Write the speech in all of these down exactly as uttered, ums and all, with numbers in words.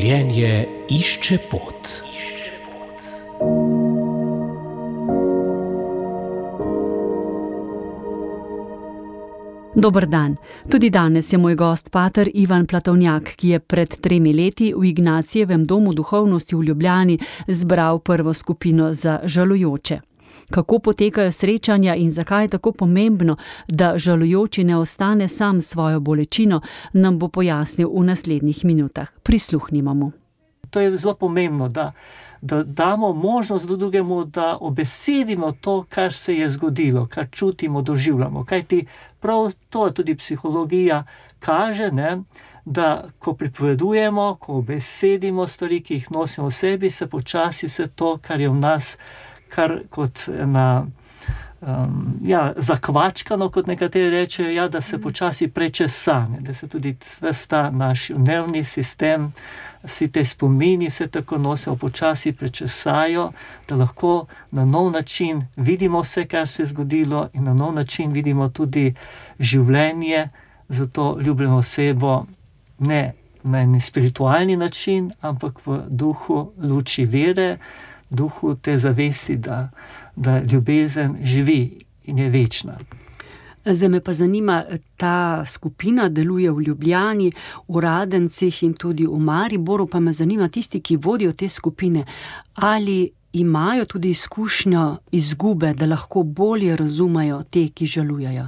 Življenje išče pot. Dober dan. Tudi danes je moj gost pater Ivan Platovnjak, ki je pred tremi leti v Ignacijevem domu duhovnosti v Ljubljani zbral prvo skupino za žalujoče. Kako potekajo srečanja in zakaj je tako pomembno, da žalujoči ne ostane sam s svojo bolečino, nam bo pojasnil v naslednjih minutah. Prisluhnimo mu. To je zelo pomembno, da, da damo možnost drugemu, da obesedimo to, kar se je zgodilo, kar čutimo, doživljamo. Kajti prav to tudi psihologija kaže, ne, da ko pripovedujemo, ko obesedimo stvari, ki jih nosimo v sebi, se počasi vse to, kar je v nas, kar kot ena um, ja, zakvačkano, kot nekateri rečejo, ja, da se počasi prečesa, ne, da se tudi ves ta naš nervni sistem, vsi te spomini, vse tako nosimo, počasi prečesajo, da lahko na nov način vidimo vse, kar se je zgodilo, in na nov način vidimo tudi življenje za to ljubljeno osebo, ne na en spiritualni način, ampak v duhu luči vere, duhu te zavesti, da, da ljubezen živi in je večna. Zdaj me pa zanima, ta skupina deluje v Ljubljani, v Radencih in tudi v Mariboru, pa me zanima tisti, ki vodijo te skupine, ali imajo tudi izkušnjo izgube, da lahko bolje razumejo te, ki žalujejo?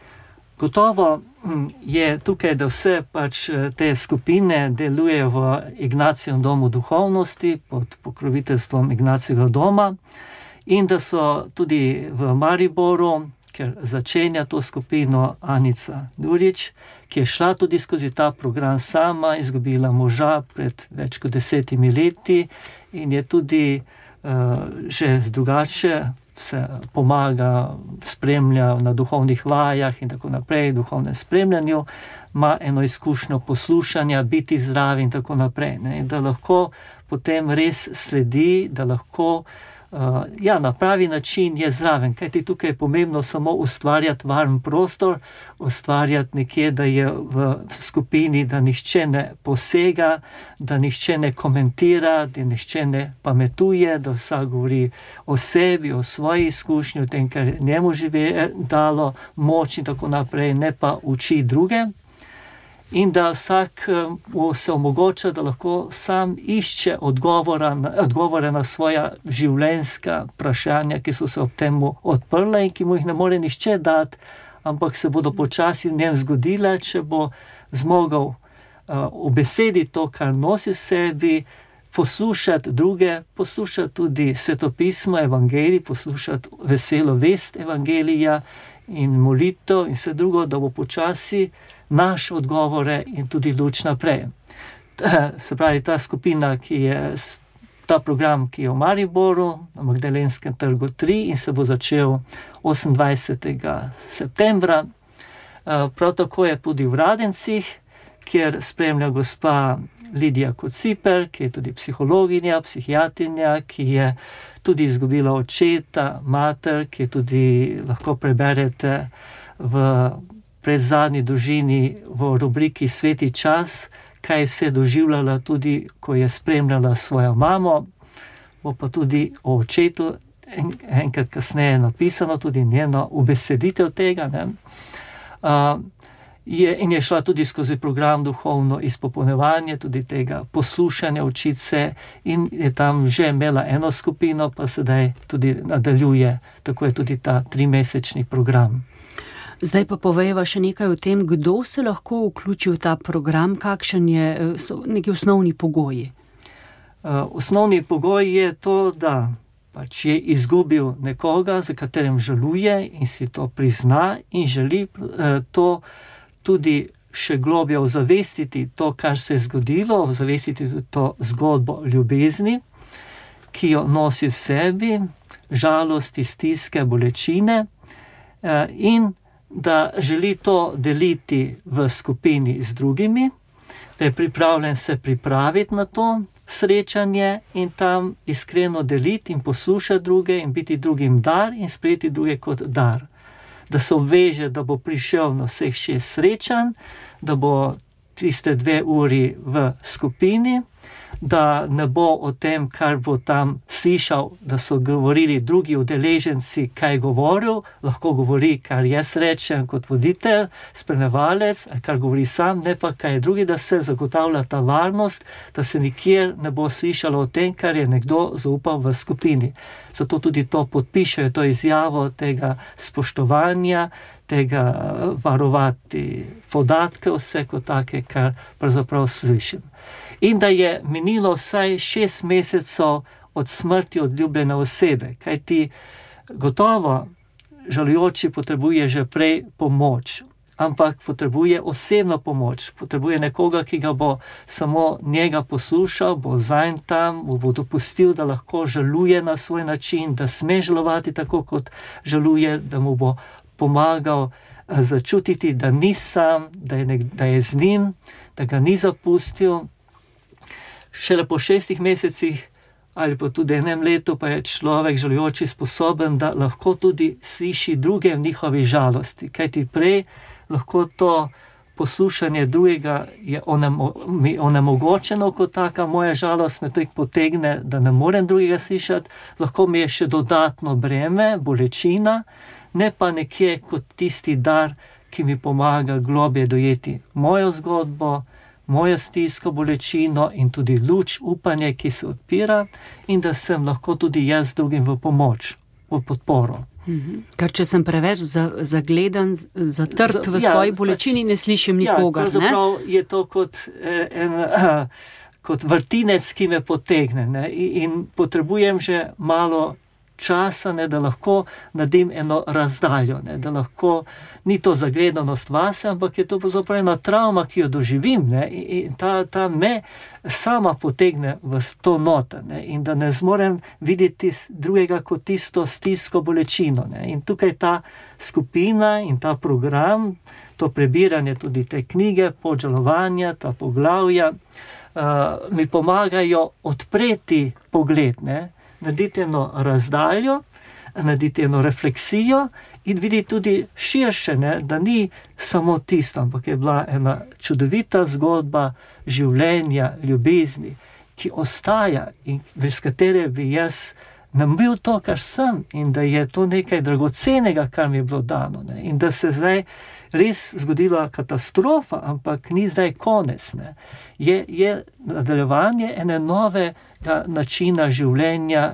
Gotovo je tukaj, da vse pač te skupine delujejo v Ignacijevem domu duhovnosti pod pokroviteljstvom Ignacijevega doma in da so tudi v Mariboru, ker začenja to skupino Anica Durič, ki je šla tudi skozi ta program sama, izgubila moža pred več kot desetimi leti in je tudi uh, že drugače se pomaga, spremlja na duhovnih vajah in tako naprej, duhovnem spremljanju, ima eno izkušnjo poslušanja, biti zdrav in tako naprej. Ne? Da lahko potem res sledi, da lahko uh, ja, na pravi način je zraven. Kajti tukaj je pomembno samo ustvarjati varen prostor, ustvarjati nekje, da je v skupini, da nihče ne posega, da nihče ne komentira, da nihče ne pametuje, da vsak govori o sebi, o svoji izkušnji, o tem, kar je njemu žive dalo moč in tako naprej, ne pa uči druge. In da vsak se omogoča, da lahko sam išče odgovora, odgovore na svoja življenjska vprašanja, ki so se ob temu odprla in ki mu jih ne more nihče dati, ampak se bodo počasi v njem zgodile, če bo zmogel uh, obesediti to, kar nosi v sebi, poslušati druge, poslušati tudi svetopismo, evangelij, poslušati veselo vest evangelija in molitev in vse drugo, da bo počasi naš odgovore in tudi luč naprej. Se pravi, ta skupina, ki je, ta program, ki je v Mariboru, na Magdalenskem trgu tri in se bo začel osemindvajsetega septembra. Prav tako je tudi v Radencih, kjer spremlja gospa Lidija Kociper, ki je tudi psihologinja, psihiatrinja, ki je tudi izgubila očeta, mater, ki je tudi lahko preberete v predzadnji družini v rubriki Sveti čas, kaj vse doživljala tudi, ko je spremljala svojo mamo, bo pa tudi o očetu en, enkrat kasneje napisano, tudi njeno ubeseditev tega. Ne? Uh, je, in je šla tudi skozi program duhovno izpopolnjevanje, tudi tega poslušanja učice in je tam že imela eno skupino, pa sedaj tudi nadaljuje, tako je tudi ta trimesečni program. Zdaj pa povejva še nekaj o tem, kdo se lahko vključi v ta program, kakšen je, so neki osnovni pogoji. Uh, osnovni pogoj je to, da pač je izgubil nekoga, za katerem žaluje in si to prizna in želi uh, to tudi še globje ozavestiti, to, kar se je zgodilo, ozavestiti to zgodbo ljubezni, ki jo nosi v sebi, žalosti, stiske, bolečine uh, in da želi to deliti v skupini z drugimi, da je pripravljen se pripraviti na to srečanje in tam iskreno deliti in poslušati druge in biti drugim dar in sprejeti druge kot dar. Da se obveže, da bo prišel na vseh šest srečanj, da bo tiste dve uri v skupini da ne bo o tem, kar bo tam slišal, da so govorili drugi udeleženci, kaj je govoril, lahko govori, kar jaz rečem kot voditelj, spremljevalec, kar govori sam, ne pa kaj je drugi, da se zagotavlja ta varnost, da se nikjer ne bo slišalo o tem, kar je nekdo zaupal v skupini. Zato tudi to podpišejo, to izjavo tega spoštovanja, tega varovati podatke, vse kot take, kar pravzaprav slišim. In da je minilo vsaj šest mesecev od smrti odljubljene osebe, kajti gotovo žalujoči potrebuje že prej pomoč, ampak potrebuje osebno pomoč, potrebuje nekoga, ki ga bo samo njega poslušal, bo zanj tam, mu bo dopustil, da lahko žaluje na svoj način, da sme žalovati tako, kot žaluje, da mu bo pomagal začutiti, da ni sam, da je, nek, da je z njim, da ga ni zapustil. Šele po šestih mesecih ali pa tudi enem letu pa je človek žalujoči sposoben, da lahko tudi sliši druge v njihovi žalosti. Kajti prej lahko to poslušanje drugega je onemo, mi onemogočeno kot taka, moja žalost me toliko potegne, da ne morem drugega slišati, lahko mi je še dodatno breme, bolečina, ne pa nekje kot tisti dar, ki mi pomaga globje dojeti mojo zgodbo, mojo stisko, bolečino in tudi luč, upanje, ki se odpira in da sem lahko tudi jaz drugim v pomoč, v podporo. Mhm. Ker če sem preveč zagledan, zatrt v ja, svoji bolečini, pač, ne slišim nikogar. Ja, pravzaprav je to kot, en, kot vrtinec, ki me potegne, ne? In potrebujem že malo časa, ne, da lahko naredim eno razdaljo, ne, da lahko ni to zagledanost vase, ampak je to pravzaprav ena travma, ki jo doživim, ne, in ta, ta me sama potegne v to noto, ne, in da ne zmorem videti drugega kot tisto stisko, bolečino, ne, in tukaj ta skupina in ta program, to prebiranje tudi te knjige, podžalovanja, ta poglavja, uh, mi pomagajo odpreti pogled, ne, narediti eno razdaljo, narediti eno refleksijo in videti tudi širše, ne, da ni samo tisto, ampak je bila ena čudovita zgodba življenja, ljubezni, ki ostaja in brez katere bi jaz nam bil to, kar sem, in da je to nekaj dragocenega, kar mi je bilo dano, ne, in da se zdaj res zgodila katastrofa, ampak ni zdaj konec, ne. Je, je nadaljevanje ene nove načina življenja,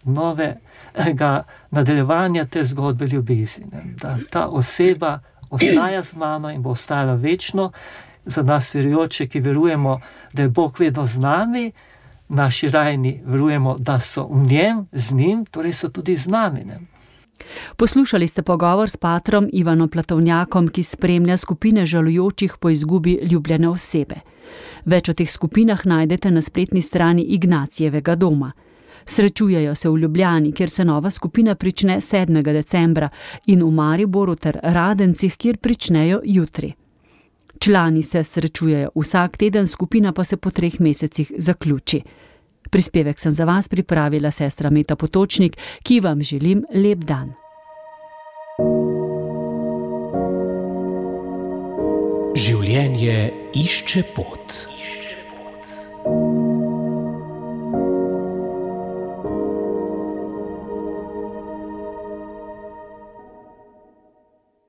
novega nadaljevanja te zgodbe ljubezni, ne? Da ta oseba ostaja z mano in bo ostala večno. Za nas verujoče, ki verujemo, da je Bog vedno z nami, naši rajni verujemo, da so v njem, z njim, torej so tudi z nami, ne? Poslušali ste pogovor s patrom Ivanom Platovnjakom, ki spremlja skupine žalujočih po izgubi ljubljene osebe. Več o teh skupinah najdete na spletni strani Ignacijevega doma. Srečujejo se v Ljubljani, kjer se nova skupina prične sedmega decembra, in v Mariboru ter Radencih, kjer pričnejo jutri. Člani se srečujejo vsak teden, skupina pa se po treh mesecih zaključi. Prispevek sem za vas pripravila sestra Meta Potočnik, ki vam želim lep dan. Življenje išče pot.